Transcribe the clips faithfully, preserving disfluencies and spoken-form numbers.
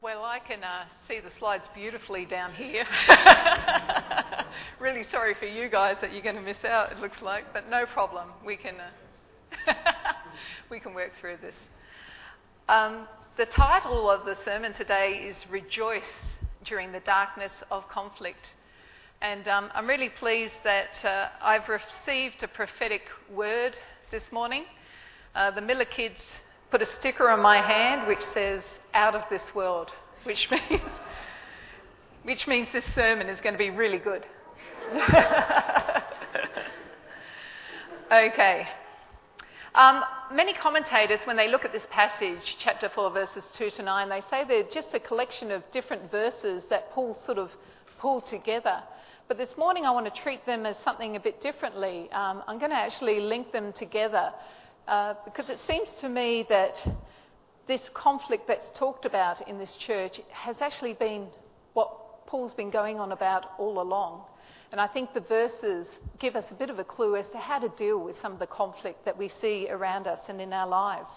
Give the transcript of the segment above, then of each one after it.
Well, I can uh, see the slides beautifully down here. Really sorry for you guys that you're going to miss out, it looks like, but no problem. We can, uh, we can work through this. Um, the title of the sermon today is Rejoice During the Darkness of Conflict. And um, I'm really pleased that uh, I've received a prophetic word this morning. Uh, the Miller kids put a sticker on my hand which says, out of this world, which means, which means this sermon is going to be really good. Okay. Um, many commentators, when they look at this passage, chapter four, verses two to nine, they say they're just a collection of different verses that Paul sort of pulled together. But this morning I want to treat them as something a bit differently. Um, I'm going to actually link them together uh, because it seems to me that this conflict that's talked about in this church has actually been what Paul's been going on about all along. And I think the verses give us a bit of a clue as to how to deal with some of the conflict that we see around us and in our lives.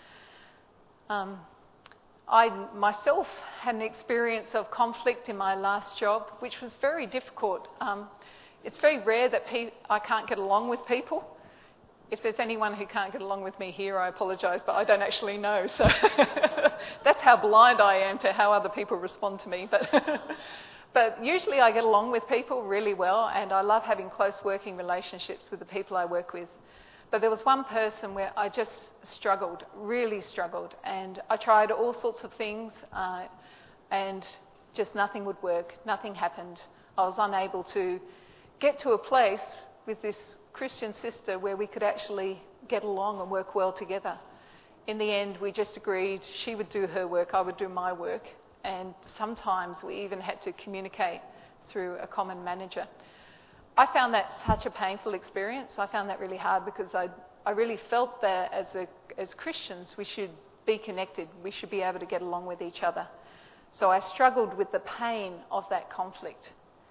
Um, I myself had an experience of conflict in my last job, which was very difficult. Um, it's very rare that pe- I can't get along with people. If there's anyone who can't get along with me here, I apologise, but I don't actually know. So that's how blind I am to how other people respond to me. But but usually I get along with people really well, and I love having close working relationships with the people I work with. But there was one person where I just struggled, really struggled, and I tried all sorts of things, uh, and just nothing would work, nothing happened. I was unable to get to a place with this Christian sister where we could actually get along and work well together. In the end, we just agreed she would do her work, I would do my work, and sometimes we even had to communicate through a common manager. I found that such a painful experience. I found that really hard because I I really felt that as a, as Christians we should be connected, we should be able to get along with each other. So I struggled with the pain of that conflict.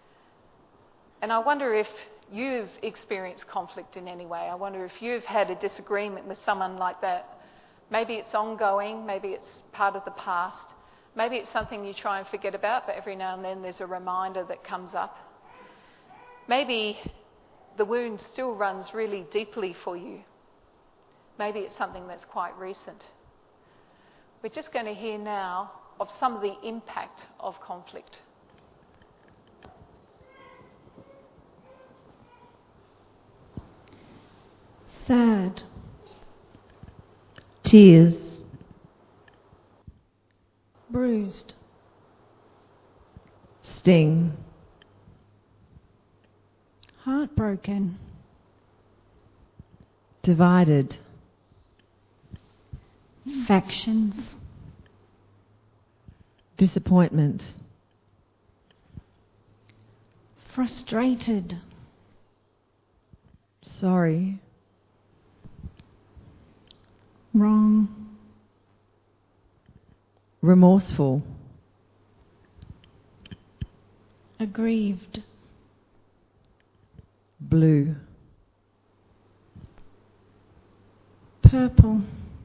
And I wonder if you've experienced conflict in any way. I wonder if you've had a disagreement with someone like that. Maybe it's ongoing, maybe it's part of the past, maybe it's something you try and forget about, but every now and then there's a reminder that comes up. Maybe the wound still runs really deeply for you. Maybe it's something that's quite recent. We're just going to hear now of some of the impact of conflict. Sad. Tears. Bruised. Sting. Heartbroken. Divided. Factions. Disappointment. Frustrated. Sorry. Wrong. Remorseful. Aggrieved. Blue. Purple.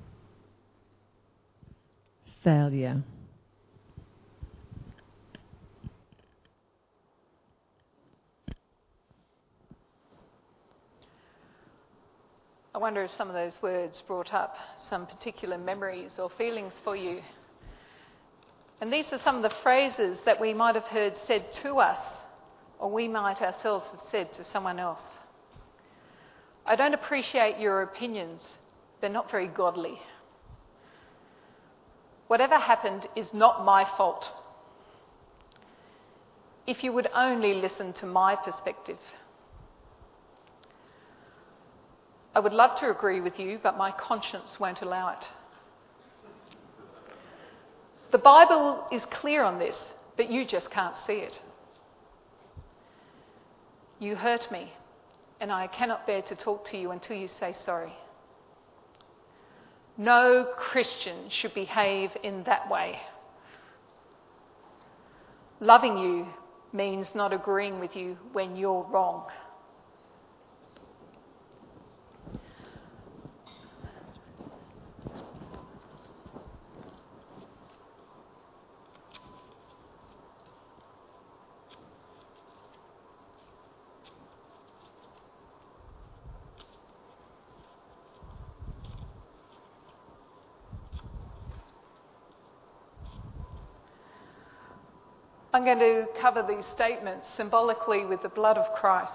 Failure. I wonder if some of those words brought up some particular memories or feelings for you. And these are some of the phrases that we might have heard said to us, or we might ourselves have said to someone else. I don't appreciate your opinions. They're not very godly. Whatever happened is not my fault. If you would only listen to my perspective. I would love to agree with you, but my conscience won't allow it. The Bible is clear on this, but you just can't see it. You hurt me, and I cannot bear to talk to you until you say sorry. No Christian should behave in that way. Loving you means not agreeing with you when you're wrong. I'm going to cover these statements symbolically with the blood of Christ.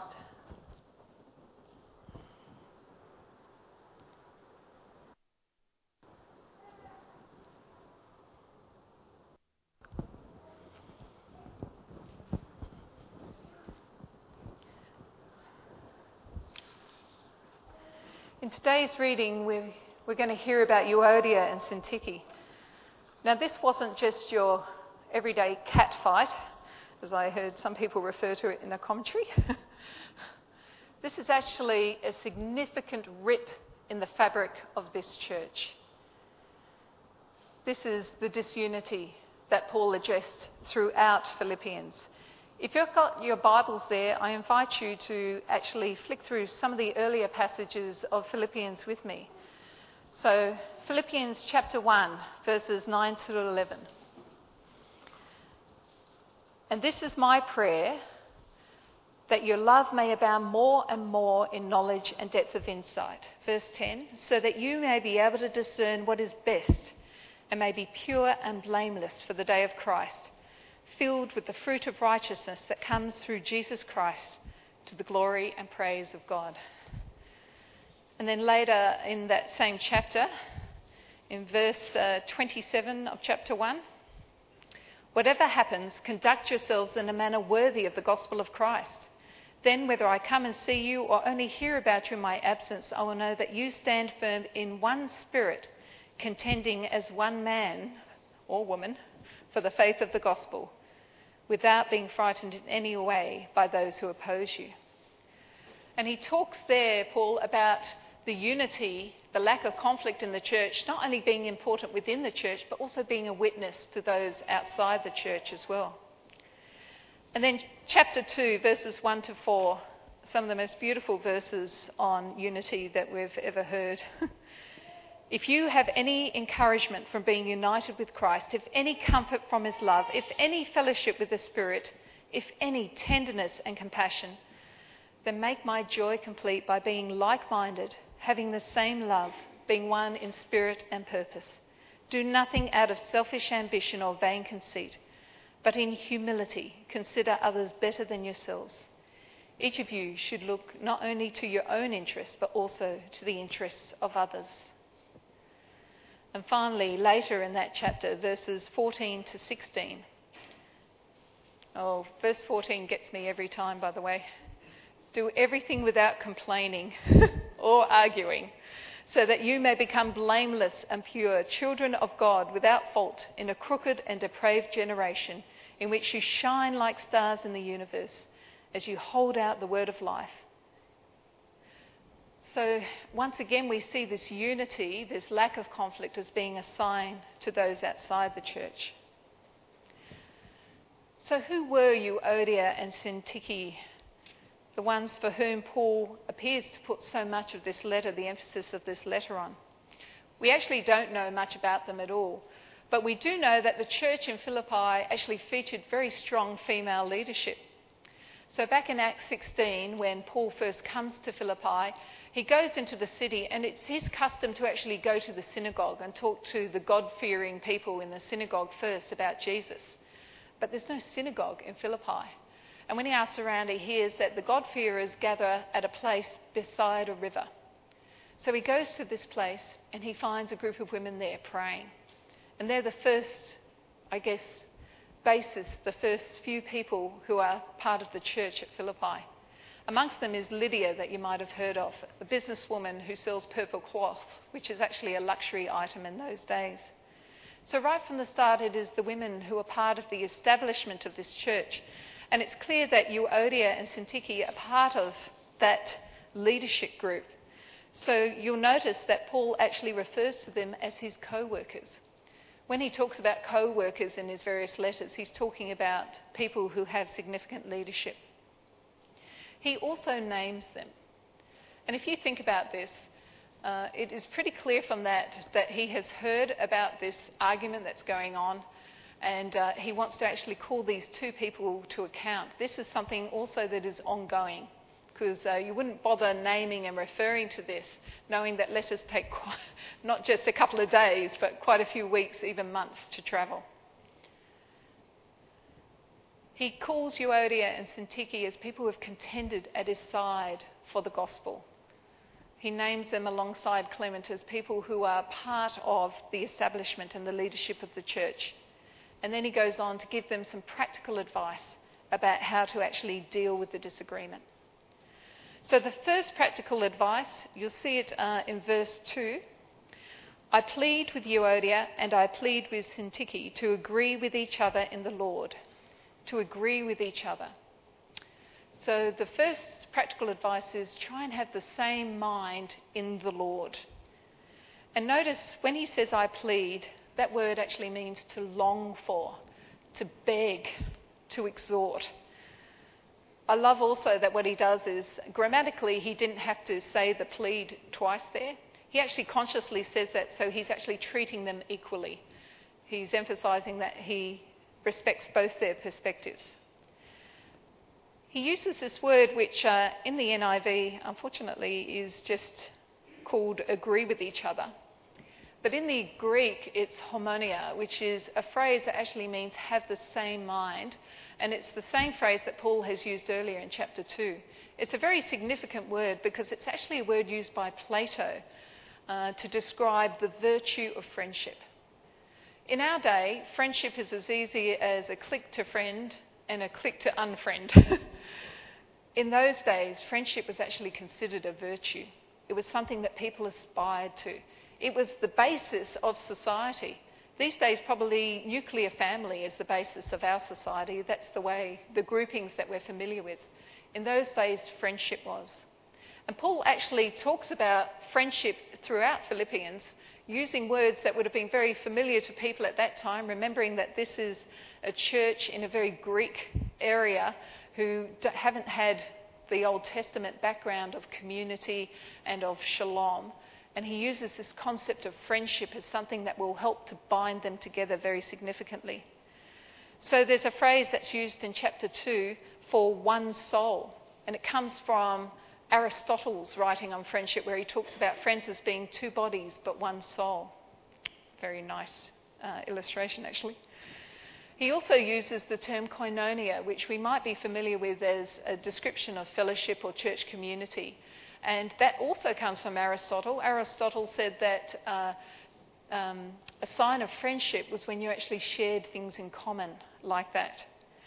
In today's reading, we're, we're going to hear about Euodia and Syntyche. Now, this wasn't just your everyday cat fight, as I heard some people refer to it in a commentary. This is actually a significant rip in the fabric of this church. This is the disunity that Paul addressed throughout Philippians. If you've got your Bibles there, I invite you to actually flick through some of the earlier passages of Philippians with me. So, Philippians chapter one, verses nine to eleven. And this is my prayer, that your love may abound more and more in knowledge and depth of insight. Verse ten, so that you may be able to discern what is best and may be pure and blameless for the day of Christ, filled with the fruit of righteousness that comes through Jesus Christ to the glory and praise of God. And then later in that same chapter, in verse uh, twenty-seven of chapter one, whatever happens, conduct yourselves in a manner worthy of the gospel of Christ. Then whether I come and see you or only hear about you in my absence, I will know that you stand firm in one spirit, contending as one man or woman for the faith of the gospel, without being frightened in any way by those who oppose you. And he talks there, Paul, about the unity, the lack of conflict in the church, not only being important within the church, but also being a witness to those outside the church as well. And then chapter two, verses one to four, some of the most beautiful verses on unity that we've ever heard. If you have any encouragement from being united with Christ, if any comfort from his love, if any fellowship with the Spirit, if any tenderness and compassion, then make my joy complete by being like-minded, having the same love, being one in spirit and purpose. Do nothing out of selfish ambition or vain conceit, but in humility consider others better than yourselves. Each of you should look not only to your own interests, but also to the interests of others. And finally, later in that chapter, verses fourteen to sixteen. Oh, verse fourteen gets me every time, by the way. Do everything without complaining or arguing, so that you may become blameless and pure, children of God without fault in a crooked and depraved generation, in which you shine like stars in the universe, as you hold out the word of life. So once again, we see this unity, this lack of conflict, as being a sign to those outside the church. So who were Euodia and Syntyche, the ones for whom Paul appears to put so much of this letter, the emphasis of this letter on? We actually don't know much about them at all, but we do know that the church in Philippi actually featured very strong female leadership. So back in Acts sixteen, when Paul first comes to Philippi, he goes into the city, and it's his custom to actually go to the synagogue and talk to the God-fearing people in the synagogue first about Jesus. But there's no synagogue in Philippi. And when he asks around, he hears that the God-fearers gather at a place beside a river. So he goes to this place, and he finds a group of women there praying. And they're the first, I guess, basis, the first few people who are part of the church at Philippi. Amongst them is Lydia, that you might have heard of, a businesswoman who sells purple cloth, which is actually a luxury item in those days. So right from the start, it is the women who are part of the establishment of this church. And it's clear that Euodia and Syntyche are part of that leadership group. So you'll notice that Paul actually refers to them as his co-workers. When he talks about co-workers in his various letters, he's talking about people who have significant leadership. He also names them. And if you think about this, uh, it is pretty clear from that that he has heard about this argument that's going on, and uh, he wants to actually call these two people to account. This is something also that is ongoing, because uh, you wouldn't bother naming and referring to this, knowing that letters take quite, not just a couple of days, but quite a few weeks, even months to travel. He calls Euodia and Syntyche as people who have contended at his side for the gospel. He names them alongside Clement as people who are part of the establishment and the leadership of the church. And then he goes on to give them some practical advice about how to actually deal with the disagreement. So the first practical advice, you'll see it uh, in verse two. I plead with Euodia and I plead with Syntyche to agree with each other in the Lord. To agree with each other. So the first practical advice is try and have the same mind in the Lord. And notice when he says I plead, that word actually means to long for, to beg, to exhort. I love also that what he does is, grammatically, he didn't have to say the plead twice there. He actually consciously says that, so he's actually treating them equally. He's emphasising that he respects both their perspectives. He uses this word which uh, in the N I V, unfortunately, is just called agree with each other. But in the Greek, it's homonia, which is a phrase that actually means have the same mind. And it's the same phrase that Paul has used earlier in chapter two. It's a very significant word because it's actually a word used by Plato uh, to describe the virtue of friendship. In our day, friendship is as easy as a click to friend and a click to unfriend. In those days, friendship was actually considered a virtue. It was something that people aspired to. It was the basis of society. These days, probably nuclear family is the basis of our society. That's the way, the groupings that we're familiar with. In those days, friendship was. And Paul actually talks about friendship throughout Philippians, using words that would have been very familiar to people at that time, remembering that this is a church in a very Greek area who haven't had the Old Testament background of community and of shalom. And he uses this concept of friendship as something that will help to bind them together very significantly. So there's a phrase that's used in chapter two for one soul. And it comes from Aristotle's writing on friendship, where he talks about friends as being two bodies but one soul. Very nice uh, illustration, actually. He also uses the term koinonia, which we might be familiar with as a description of fellowship or church community. And that also comes from Aristotle. Aristotle said that uh, um, a sign of friendship was when you actually shared things in common like that.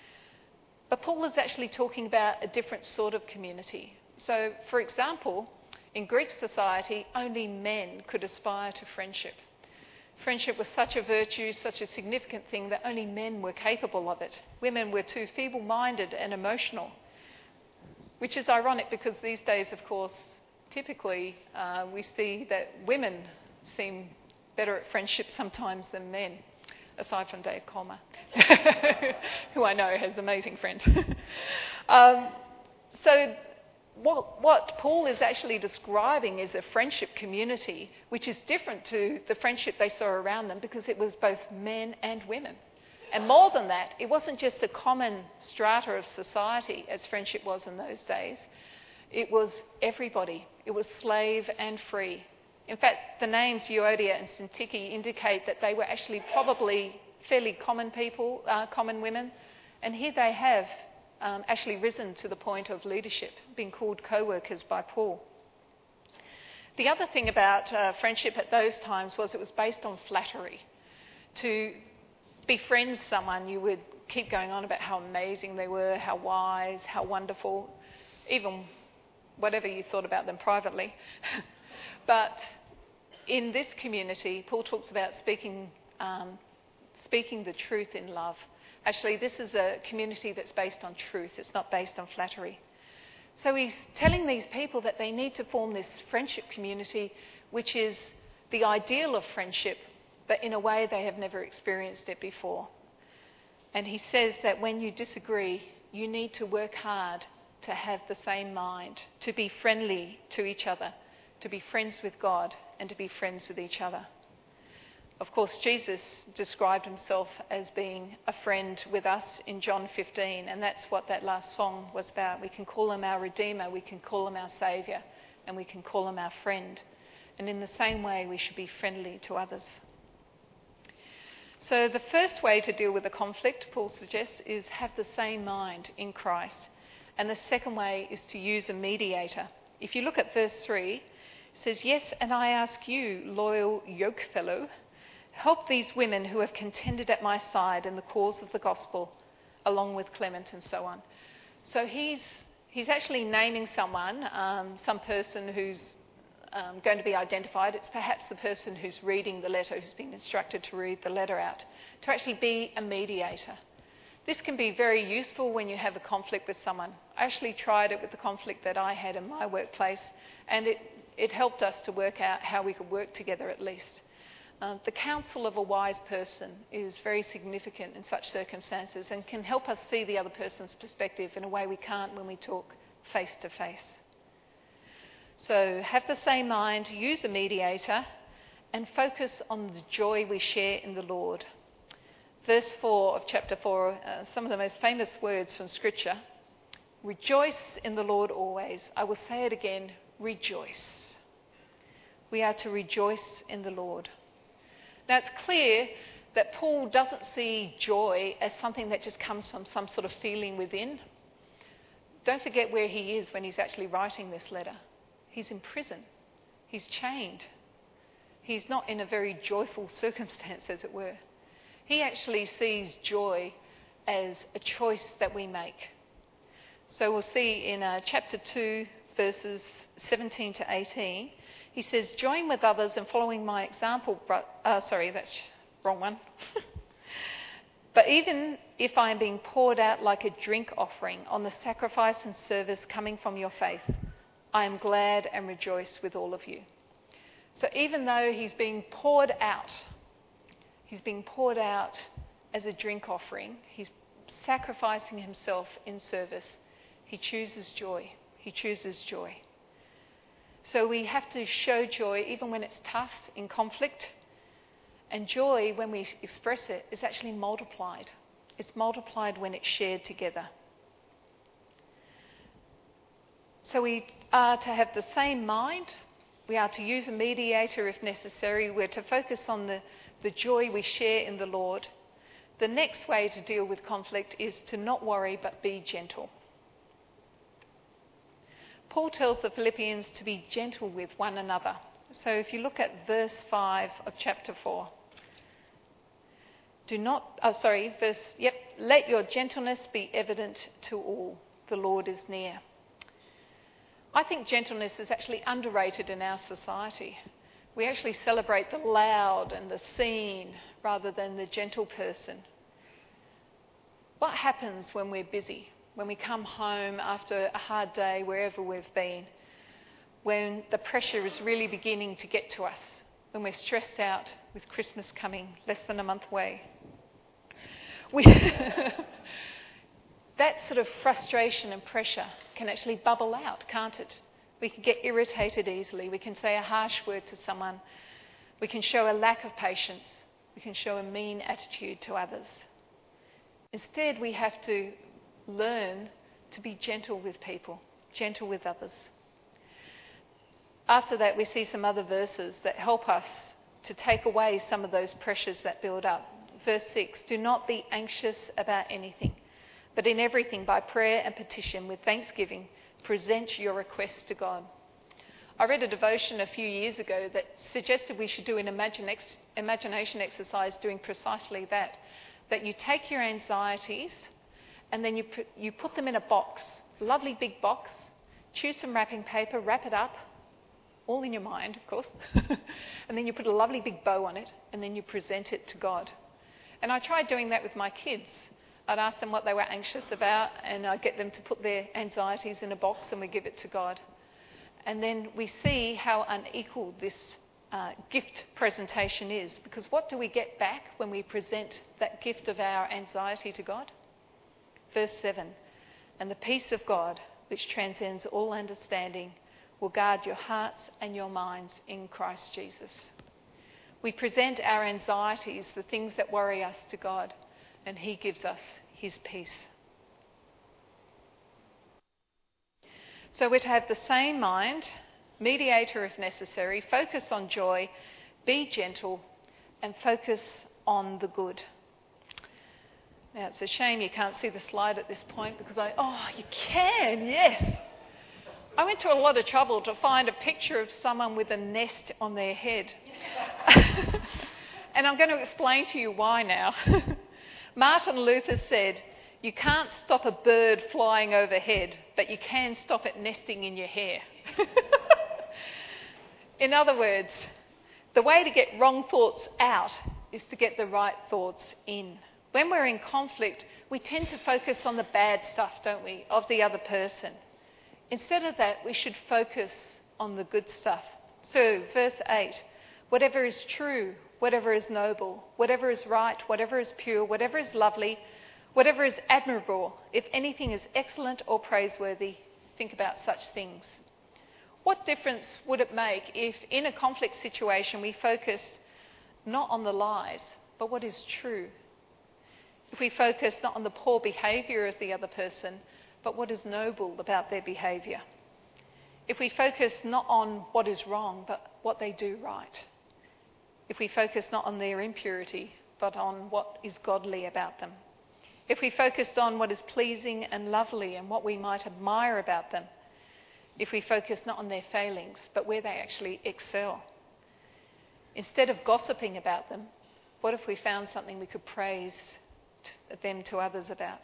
But Paul is actually talking about a different sort of community. So, for example, in Greek society, only men could aspire to friendship. Friendship was such a virtue, such a significant thing that only men were capable of it. Women were too feeble-minded and emotional, which is ironic because these days, of course, typically uh, we see that women seem better at friendship sometimes than men, aside from Dave Colmer, who I know has amazing friends. um, so what, what Paul is actually describing is a friendship community which is different to the friendship they saw around them because it was both men and women. And more than that, it wasn't just a common strata of society as friendship was in those days. It was everybody. It was slave and free. In fact, the names Euodia and Syntyche indicate that they were actually probably fairly common people, uh, common women. And here they have um, actually risen to the point of leadership, being called co-workers by Paul. The other thing about uh, friendship at those times was it was based on flattery. To befriend someone, you would keep going on about how amazing they were, how wise, how wonderful, even whatever you thought about them privately. But in this community, Paul talks about speaking, um, speaking the truth in love. Actually, this is a community that's based on truth. It's not based on flattery. So he's telling these people that they need to form this friendship community, which is the ideal of friendship, but in a way they have never experienced it before. And he says that when you disagree, you need to work hard to have the same mind, to be friendly to each other, to be friends with God, and to be friends with each other. Of course, Jesus described himself as being a friend with us in John fifteen, and that's what that last song was about. We can call him our Redeemer, we can call him our Saviour, and we can call him our friend. And in the same way, we should be friendly to others. So the first way to deal with the conflict, Paul suggests, is have the same mind in Christ. And the second way is to use a mediator. If you look at verse three, it says, "Yes, and I ask you, loyal yokefellow, help these women who have contended at my side in the cause of the gospel, along with Clement," and so on. So he's he's actually naming someone, um, some person who's um, going to be identified. It's perhaps the person who's reading the letter, who's been instructed to read the letter out, to actually be a mediator. This can be very useful when you have a conflict with someone. I actually tried it with the conflict that I had in my workplace, and it, it helped us to work out how we could work together at least. Uh, the counsel of a wise person is very significant in such circumstances and can help us see the other person's perspective in a way we can't when we talk face to face. So have the same mind, use a mediator, and focus on the joy we share in the Lord. Verse four of chapter four, uh, some of the most famous words from Scripture. "Rejoice in the Lord always." I will say it again, rejoice. We are to rejoice in the Lord. Now it's clear that Paul doesn't see joy as something that just comes from some sort of feeling within. Don't forget where he is when he's actually writing this letter. He's in prison. He's chained. He's not in a very joyful circumstance, as it were. He actually sees joy as a choice that we make. So we'll see in uh, chapter two, verses seventeen to eighteen, he says, "Join with others in following my example." Bro- uh, sorry, that's wrong one. "But even if I am being poured out like a drink offering on the sacrifice and service coming from your faith, I am glad and rejoice with all of you." So even though he's being poured out, he's being poured out as a drink offering, he's sacrificing himself in service, he chooses joy. He chooses joy. So we have to show joy even when it's tough, in conflict. And joy, when we express it, is actually multiplied. It's multiplied when it's shared together. So we are to have the same mind. We are to use a mediator if necessary. We're to focus on the, the joy we share in the Lord. The next way to deal with conflict is to not worry but be gentle. Paul tells the Philippians to be gentle with one another. So if you look at verse five of chapter four. Do not, oh sorry, verse, yep, "Let your gentleness be evident to all. The Lord is near." I think gentleness is actually underrated in our society. We actually celebrate the loud and the seen rather than the gentle person. What happens when we're busy? When we come home after a hard day, wherever we've been, when the pressure is really beginning to get to us, when we're stressed out with Christmas coming less than a month away. We that sort of frustration and pressure can actually bubble out, can't it? We can get irritated easily. We can say a harsh word to someone. We can show a lack of patience. We can show a mean attitude to others. Instead, we have to learn to be gentle with people, gentle with others. After that, we see some other verses that help us to take away some of those pressures that build up. Verse six, "Do not be anxious about anything, but in everything by prayer and petition with thanksgiving, present your requests to God." I read a devotion a few years ago that suggested we should do an imagine ex- imagination exercise doing precisely that. That you take your anxieties and then you put, you put them in a box, a lovely big box, choose some wrapping paper, wrap it up, all in your mind, of course, and then you put a lovely big bow on it and then you present it to God. And I tried doing that with my kids. I'd ask them what they were anxious about and I'd get them to put their anxieties in a box and we give it to God. And then we see how unequal this uh, gift presentation is, because what do we get back when we present that gift of our anxiety to God? Verse seven, "And the peace of God, which transcends all understanding, will guard your hearts and your minds in Christ Jesus." We present our anxieties, the things that worry us, to God, and he gives us his peace. So we're to have the same mind, mediator if necessary, focus on joy, be gentle, and focus on the good. Now, it's a shame you can't see the slide at this point because I... Oh, you can, yes. I went to a lot of trouble to find a picture of someone with a nest on their head. And I'm going to explain to you why now. Martin Luther said, you can't stop a bird flying overhead, but you can stop it nesting in your hair. In other words, the way to get wrong thoughts out is to get the right thoughts in. When we're in conflict, we tend to focus on the bad stuff, don't we, of the other person. Instead of that, we should focus on the good stuff. So, verse eight, whatever is true, whatever is noble, whatever is right, whatever is pure, whatever is lovely, whatever is admirable, if anything is excellent or praiseworthy, think about such things. What difference would it make if in a conflict situation we focused not on the lies, but what is true? If we focus not on the poor behaviour of the other person, but what is noble about their behaviour? If we focus not on what is wrong, but what they do right? If we focus not on their impurity, but on what is godly about them? If we focused on what is pleasing and lovely and what we might admire about them? If we focus not on their failings, but where they actually excel? Instead of gossiping about them, what if we found something we could praise them to others about?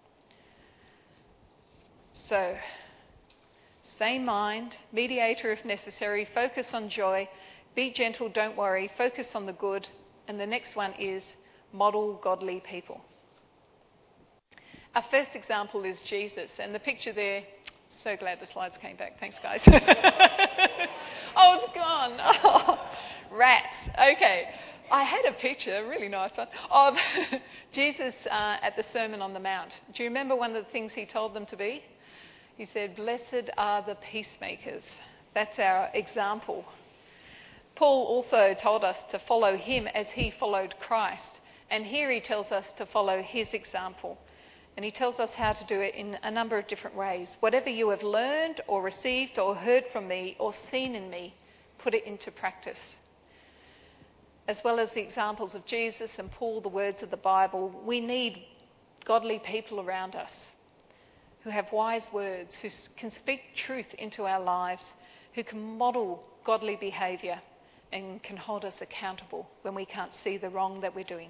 So, same mind, mediator if necessary, focus on joy, be gentle, don't worry, focus on the good, and the next one is model godly people. Our first example is Jesus, and the picture there, so glad the slides came back, thanks guys. Oh, it's gone. Oh, rats, okay. I had a picture, a really nice one, of Jesus uh, at the Sermon on the Mount. Do you remember one of the things he told them to be? He said, blessed are the peacemakers. That's our example. Paul also told us to follow him as he followed Christ. And here he tells us to follow his example. And he tells us how to do it in a number of different ways. Whatever you have learned or received or heard from me or seen in me, put it into practice. As well as the examples of Jesus and Paul, the words of the Bible, we need godly people around us who have wise words, who can speak truth into our lives, who can model godly behaviour and can hold us accountable when we can't see the wrong that we're doing.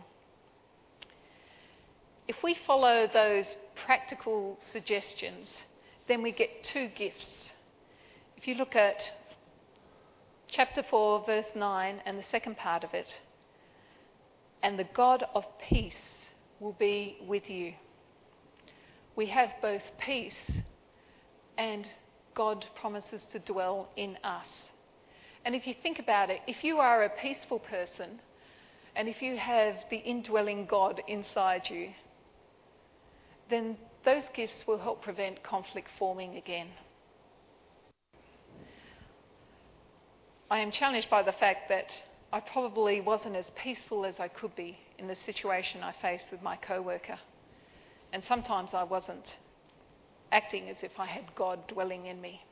If we follow those practical suggestions, then we get two gifts. If you look at chapter four, verse nine, and the second part of it, and the God of peace will be with you. We have both peace and God promises to dwell in us. And if you think about it, if you are a peaceful person, and if you have the indwelling God inside you, then those gifts will help prevent conflict forming again. I am challenged by the fact that I probably wasn't as peaceful as I could be in the situation I faced with my co-worker. And sometimes I wasn't acting as if I had God dwelling in me.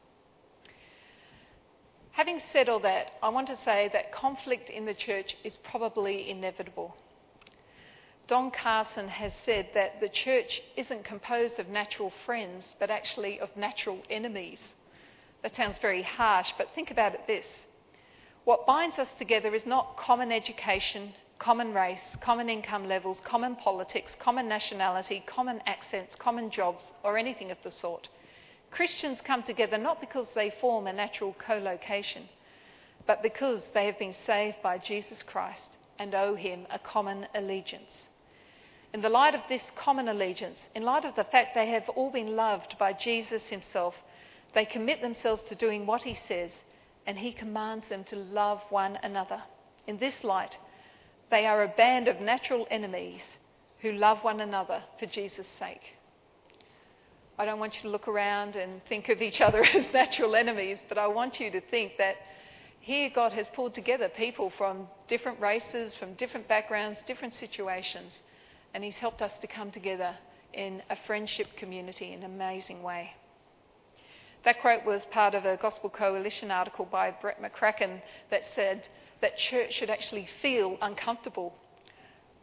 Having said all that, I want to say that conflict in the church is probably inevitable. Don Carson has said that the church isn't composed of natural friends, but actually of natural enemies. That sounds very harsh, but think about it this. What binds us together is not common education, common race, common income levels, common politics, common nationality, common accents, common jobs, or anything of the sort. Christians come together not because they form a natural co-location, but because they have been saved by Jesus Christ and owe him a common allegiance. In the light of this common allegiance, in light of the fact they have all been loved by Jesus himself, they commit themselves to doing what he says, and he commands them to love one another. In this light, they are a band of natural enemies who love one another for Jesus' sake. I don't want you to look around and think of each other as natural enemies, but I want you to think that here God has pulled together people from different races, from different backgrounds, different situations, and he's helped us to come together in a friendship community in an amazing way. That quote was part of a Gospel Coalition article by Brett McCracken that said that church should actually feel uncomfortable.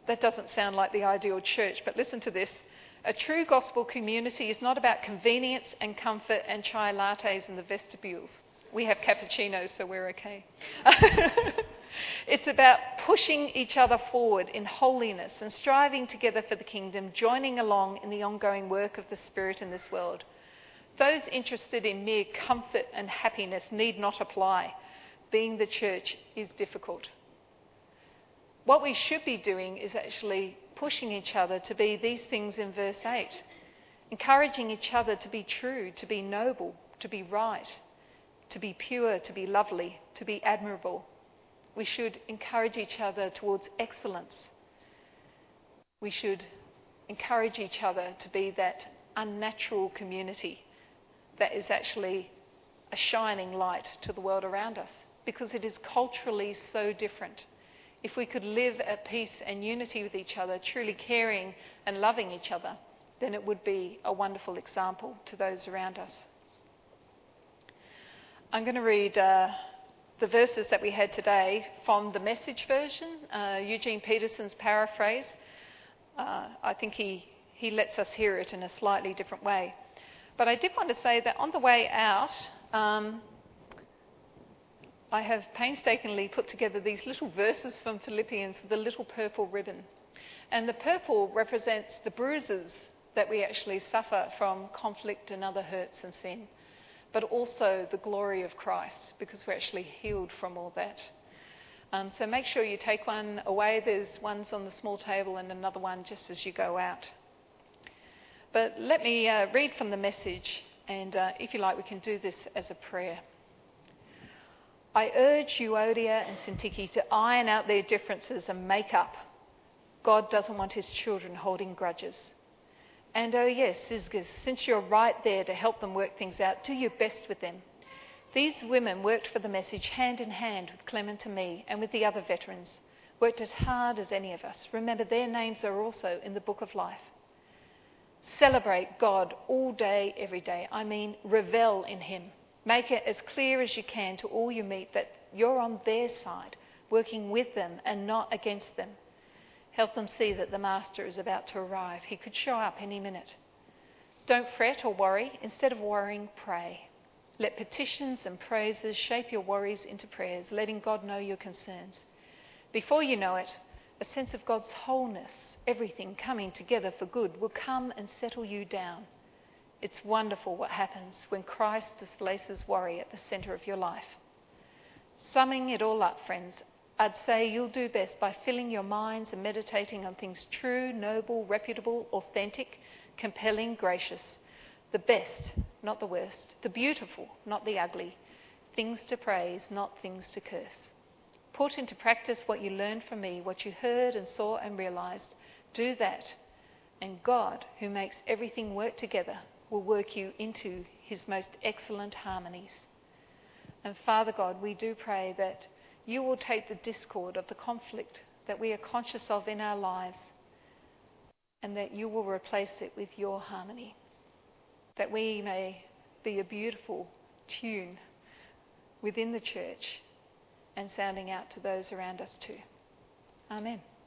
that doesn't sound like the ideal church, but listen to this. A true gospel community is not about convenience and comfort and chai lattes in the vestibules. We have cappuccinos, so we're okay. It's about pushing each other forward in holiness and striving together for the kingdom, joining along in the ongoing work of the Spirit in this world. Those interested in mere comfort and happiness need not apply. Being the church is difficult. What we should be doing is actually pushing each other to be these things in verse eight, encouraging each other to be true, to be noble, to be right, to be pure, to be lovely, to be admirable. We should encourage each other towards excellence. We should encourage each other to be that unnatural community that is actually a shining light to the world around us, because it is culturally so different. If we could live at peace and unity with each other, truly caring and loving each other, then it would be a wonderful example to those around us. I'm going to read uh, the verses that we had today from the Message version, uh, Eugene Peterson's paraphrase. Uh, I think he, he lets us hear it in a slightly different way. But I did want to say that on the way out, um, I have painstakingly put together these little verses from Philippians with a little purple ribbon. And the purple represents the bruises that we actually suffer from conflict and other hurts and sin, but also the glory of Christ, because we're actually healed from all that. Um, so make sure you take one away. There's ones on the small table and another one just as you go out. But let me uh, read from the Message, and uh, if you like, we can do this as a prayer. I urge Euodia and Syntyche to iron out their differences and make up. God doesn't want his children holding grudges. And oh yes, Syzygus, since you're right there to help them work things out, do your best with them. These women worked for the Message hand in hand with Clement and me and with the other veterans, worked as hard as any of us. Remember, their names are also in the book of life. Celebrate God all day, every day. I mean, revel in him. Make it as clear as you can to all you meet that you're on their side, working with them and not against them. Help them see that the Master is about to arrive. He could show up any minute. Don't fret or worry. Instead of worrying, pray. Let petitions and praises shape your worries into prayers, letting God know your concerns. Before you know it, a sense of God's wholeness, everything coming together for good, will come and settle you down. It's wonderful what happens when Christ displaces worry at the centre of your life. Summing it all up, friends, I'd say you'll do best by filling your minds and meditating on things true, noble, reputable, authentic, compelling, gracious. The best, not the worst. The beautiful, not the ugly. Things to praise, not things to curse. Put into practice what you learned from me, what you heard and saw and realised. Do that, and God, who makes everything work together, will work you into his most excellent harmonies. And Father God, we do pray that you will take the discord of the conflict that we are conscious of in our lives, and that you will replace it with your harmony, that we may be a beautiful tune within the church and sounding out to those around us too. Amen.